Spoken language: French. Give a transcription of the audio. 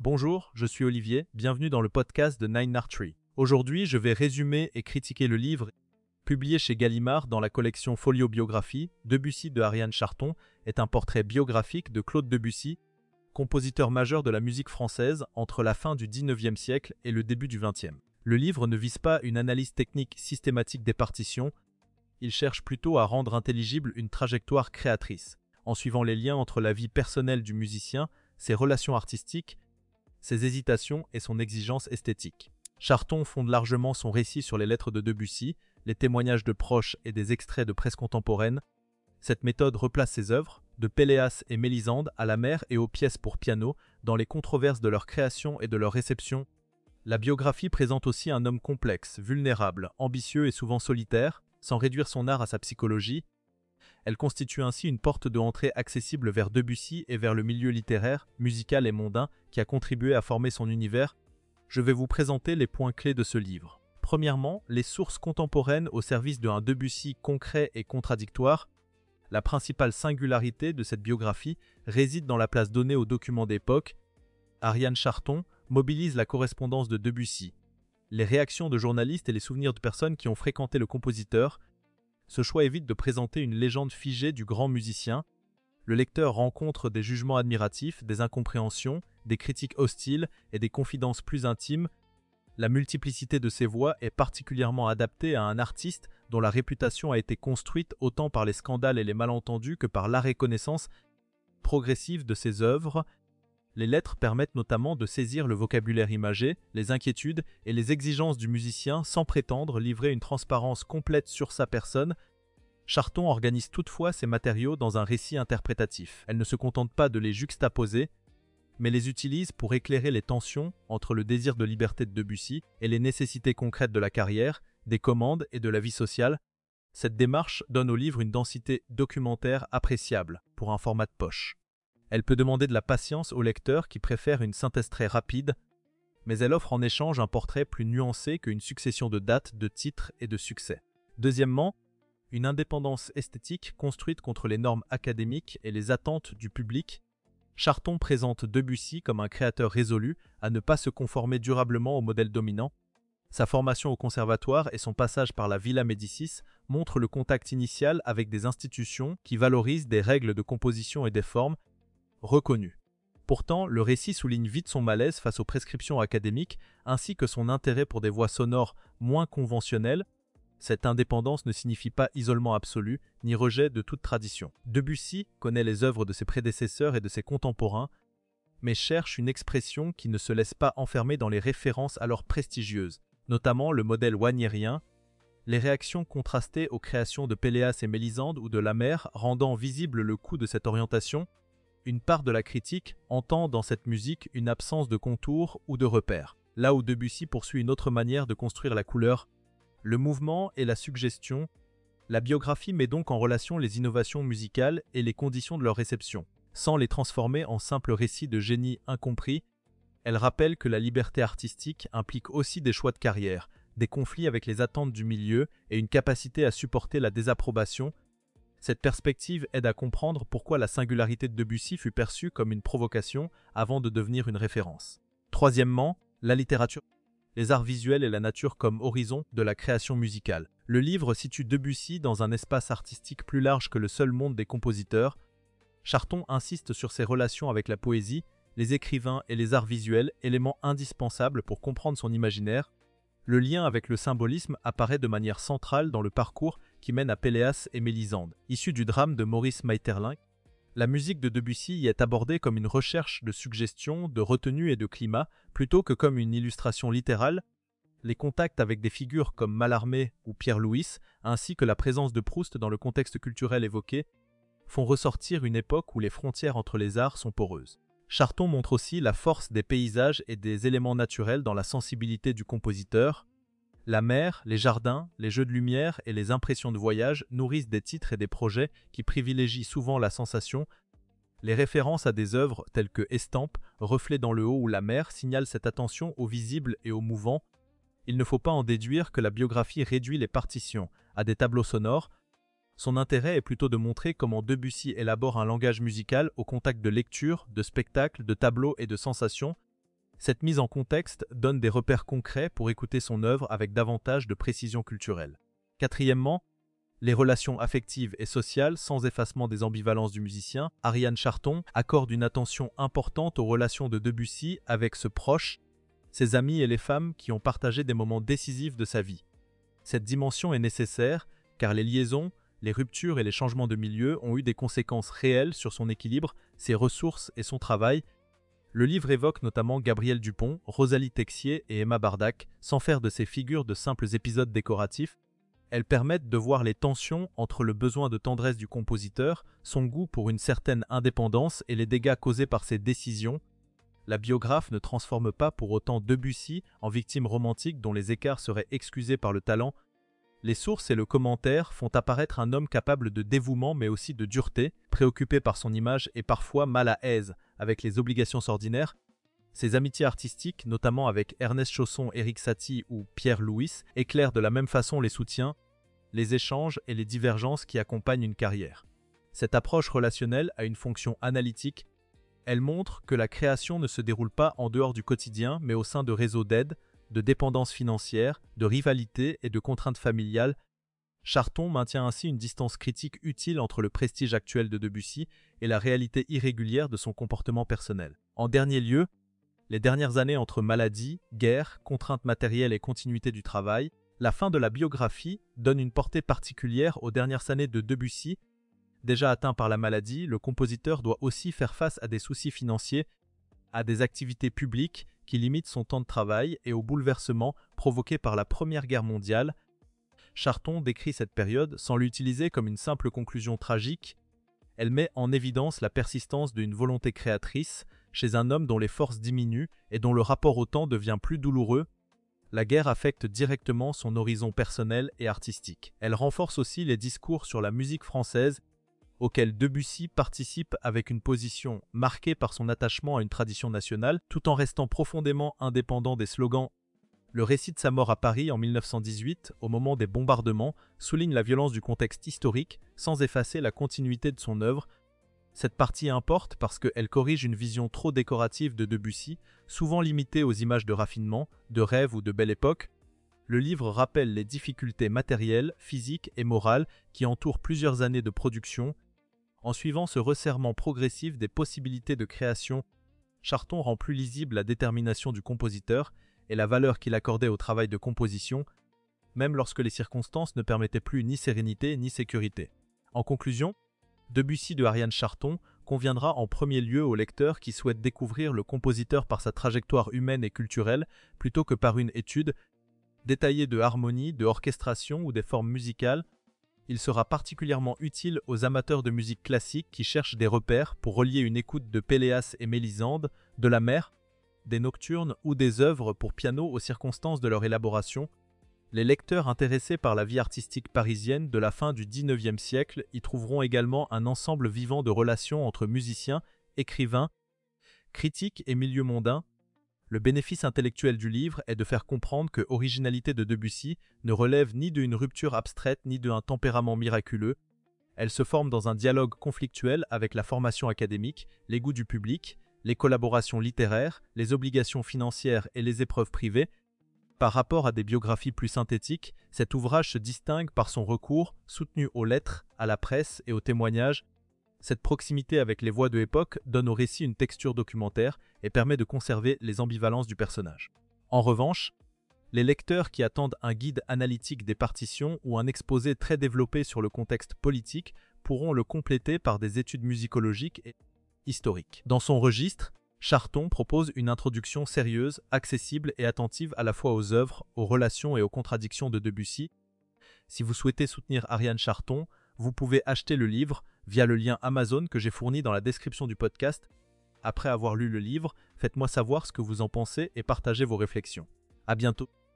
Bonjour, je suis Olivier, bienvenue dans le podcast de Nine Tree. Aujourd'hui, je vais résumer et critiquer le livre publié chez Gallimard dans la collection Folio Biographie. Debussy de Ariane Charton est un portrait biographique de Claude Debussy, compositeur majeur de la musique française entre la fin du XIXe siècle et le début du XXe. Le livre ne vise pas une analyse technique systématique des partitions, il cherche plutôt à rendre intelligible une trajectoire créatrice, en suivant les liens entre la vie personnelle du musicien, ses relations artistiques, ses hésitations et son exigence esthétique. Charton fonde largement son récit sur les lettres de Debussy, les témoignages de proches et des extraits de presse contemporaine. Cette méthode replace ses œuvres, de Péléas et Mélisande à la mer et aux pièces pour piano, dans les controverses de leur création et de leur réception. La biographie présente aussi un homme complexe, vulnérable, ambitieux et souvent solitaire, sans réduire son art à sa psychologie. Elle constitue ainsi une porte d'entrée accessible vers Debussy et vers le milieu littéraire, musical et mondain qui a contribué à former son univers. Je vais vous présenter les points clés de ce livre. Premièrement, les sources contemporaines au service d'un Debussy concret et contradictoire. La principale singularité de cette biographie réside dans la place donnée aux documents d'époque. Ariane Charton mobilise la correspondance de Debussy, les réactions de journalistes et les souvenirs de personnes qui ont fréquenté le compositeur. Ce choix évite de présenter une légende figée du grand musicien. Le lecteur rencontre des jugements admiratifs, des incompréhensions, des critiques hostiles et des confidences plus intimes. La multiplicité de ses voix est particulièrement adaptée à un artiste dont la réputation a été construite autant par les scandales et les malentendus que par la reconnaissance progressive de ses œuvres. Les lettres permettent notamment de saisir le vocabulaire imagé, les inquiétudes et les exigences du musicien sans prétendre livrer une transparence complète sur sa personne. Charton organise toutefois ces matériaux dans un récit interprétatif. Elle ne se contente pas de les juxtaposer, mais les utilise pour éclairer les tensions entre le désir de liberté de Debussy et les nécessités concrètes de la carrière, des commandes et de la vie sociale. Cette démarche donne au livre une densité documentaire appréciable pour un format de poche. Elle peut demander de la patience au lecteur qui préfère une synthèse très rapide, mais elle offre en échange un portrait plus nuancé qu'une succession de dates, de titres et de succès. Deuxièmement, une indépendance esthétique construite contre les normes académiques et les attentes du public. Charton présente Debussy comme un créateur résolu à ne pas se conformer durablement au modèle dominant. Sa formation au conservatoire et son passage par la Villa Médicis montrent le contact initial avec des institutions qui valorisent des règles de composition et des formes reconnues. Pourtant, le récit souligne vite son malaise face aux prescriptions académiques ainsi que son intérêt pour des voies sonores moins conventionnelles. Cette indépendance ne signifie pas isolement absolu, ni rejet de toute tradition. Debussy connaît les œuvres de ses prédécesseurs et de ses contemporains, mais cherche une expression qui ne se laisse pas enfermer dans les références alors prestigieuses, notamment le modèle wagnérien, les réactions contrastées aux créations de Péléas et Mélisande ou de la mer rendant visible le coût de cette orientation. Une part de la critique entend dans cette musique une absence de contours ou de repères, là où Debussy poursuit une autre manière de construire la couleur, le mouvement et la suggestion. La biographie met donc en relation les innovations musicales et les conditions de leur réception, sans les transformer en simples récits de génie incompris. Elle rappelle que la liberté artistique implique aussi des choix de carrière, des conflits avec les attentes du milieu et une capacité à supporter la désapprobation. Cette perspective aide à comprendre pourquoi la singularité de Debussy fut perçue comme une provocation avant de devenir une référence. Troisièmement, la littérature, les arts visuels et la nature comme horizon de la création musicale. Le livre situe Debussy dans un espace artistique plus large que le seul monde des compositeurs. Charton insiste sur ses relations avec la poésie, les écrivains et les arts visuels, éléments indispensables pour comprendre son imaginaire. Le lien avec le symbolisme apparaît de manière centrale dans le parcours qui mène à Péléas et Mélisande. Issu du drame de Maurice Maeterlinck, la musique de Debussy y est abordée comme une recherche de suggestion, de retenue et de climat, plutôt que comme une illustration littérale. Les contacts avec des figures comme Mallarmé ou Pierre Louis, ainsi que la présence de Proust dans le contexte culturel évoqué, font ressortir une époque où les frontières entre les arts sont poreuses. Charton montre aussi la force des paysages et des éléments naturels dans la sensibilité du compositeur. La mer, les jardins, les jeux de lumière et les impressions de voyage nourrissent des titres et des projets qui privilégient souvent la sensation. Les références à des œuvres telles que Estampes, Reflets dans le haut ou La mer signalent cette attention au visible et au mouvant. Il ne faut pas en déduire que la biographie réduit les partitions à des tableaux sonores. Son intérêt est plutôt de montrer comment Debussy élabore un langage musical au contact de lectures, de spectacles, de tableaux et de sensations. Cette mise en contexte donne des repères concrets pour écouter son œuvre avec davantage de précision culturelle. Quatrièmement, les relations affectives et sociales sans effacement des ambivalences du musicien. Ariane Charton accorde une attention importante aux relations de Debussy avec ses proches, ses amis et les femmes qui ont partagé des moments décisifs de sa vie. Cette dimension est nécessaire car les liaisons, les ruptures et les changements de milieu ont eu des conséquences réelles sur son équilibre, ses ressources et son travail. Le livre évoque notamment Gabriel Dupont, Rosalie Texier et Emma Bardac, sans faire de ces figures de simples épisodes décoratifs. Elles permettent de voir les tensions entre le besoin de tendresse du compositeur, son goût pour une certaine indépendance et les dégâts causés par ses décisions. La biographe ne transforme pas pour autant Debussy en victime romantique dont les écarts seraient excusés par le talent. Les sources et le commentaire font apparaître un homme capable de dévouement mais aussi de dureté, préoccupé par son image et parfois mal à aise avec les obligations ordinaires. Ses amitiés artistiques, notamment avec Ernest Chausson, Éric Satie ou Pierre Louis, éclairent de la même façon les soutiens, les échanges et les divergences qui accompagnent une carrière. Cette approche relationnelle a une fonction analytique. Elle montre que la création ne se déroule pas en dehors du quotidien, mais au sein de réseaux d'aide, de dépendance financière, de rivalité et de contraintes familiales. Charton maintient ainsi une distance critique utile entre le prestige actuel de Debussy et la réalité irrégulière de son comportement personnel. En dernier lieu, les dernières années entre maladie, guerre, contraintes matérielles et continuité du travail, la fin de la biographie donne une portée particulière aux dernières années de Debussy. Déjà atteint par la maladie, le compositeur doit aussi faire face à des soucis financiers, à des activités publiques qui limitent son temps de travail et aux bouleversements provoqués par la Première Guerre mondiale. Charton décrit cette période sans l'utiliser comme une simple conclusion tragique. Elle met en évidence la persistance d'une volonté créatrice chez un homme dont les forces diminuent et dont le rapport au temps devient plus douloureux. La guerre affecte directement son horizon personnel et artistique. Elle renforce aussi les discours sur la musique française, auquel Debussy participe avec une position marquée par son attachement à une tradition nationale, tout en restant profondément indépendant des slogans. Le récit de sa mort à Paris en 1918, au moment des bombardements, souligne la violence du contexte historique, sans effacer la continuité de son œuvre. Cette partie importe parce qu'elle corrige une vision trop décorative de Debussy, souvent limitée aux images de raffinement, de rêve ou de belle époque. Le livre rappelle les difficultés matérielles, physiques et morales qui entourent plusieurs années de production. En suivant ce resserrement progressif des possibilités de création, Charton rend plus lisible la détermination du compositeur et la valeur qu'il accordait au travail de composition, même lorsque les circonstances ne permettaient plus ni sérénité ni sécurité. En conclusion, Debussy de Ariane Charton conviendra en premier lieu aux lecteurs qui souhaitent découvrir le compositeur par sa trajectoire humaine et culturelle plutôt que par une étude détaillée de harmonie, de orchestration ou des formes musicales. Il sera particulièrement utile aux amateurs de musique classique qui cherchent des repères pour relier une écoute de Péléas et Mélisande, de la mer, des nocturnes ou des œuvres pour piano aux circonstances de leur élaboration. Les lecteurs intéressés par la vie artistique parisienne de la fin du XIXe siècle y trouveront également un ensemble vivant de relations entre musiciens, écrivains, critiques et milieux mondains. Le bénéfice intellectuel du livre est de faire comprendre que l'originalité de Debussy ne relève ni d'une rupture abstraite ni d'un tempérament miraculeux. Elle se forme dans un dialogue conflictuel avec la formation académique, les goûts du public, les collaborations littéraires, les obligations financières et les épreuves privées. Par rapport à des biographies plus synthétiques, cet ouvrage se distingue par son recours, soutenu aux lettres, à la presse et aux témoignages. Cette proximité avec les voix de l'époque donne au récit une texture documentaire et permet de conserver les ambivalences du personnage. En revanche, les lecteurs qui attendent un guide analytique des partitions ou un exposé très développé sur le contexte politique pourront le compléter par des études musicologiques et historiques. Dans son registre, Charton propose une introduction sérieuse, accessible et attentive à la fois aux œuvres, aux relations et aux contradictions de Debussy. Si vous souhaitez soutenir Ariane Charton, vous pouvez acheter le livre via le lien Amazon que j'ai fourni dans la description du podcast. Après avoir lu le livre, faites-moi savoir ce que vous en pensez et partagez vos réflexions. À bientôt.